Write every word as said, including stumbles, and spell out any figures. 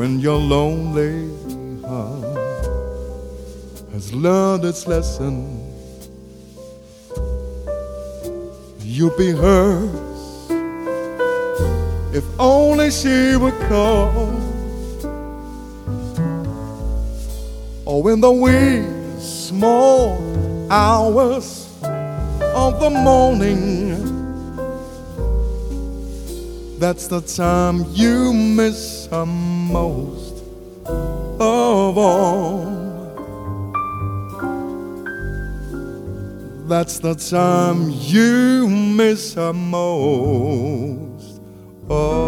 when your lonely heart has learned its lesson. You'll be hers if only she would call. Oh, in the wee small hours of the morning, that's the time you miss her most of all. That's the time you miss her most of all.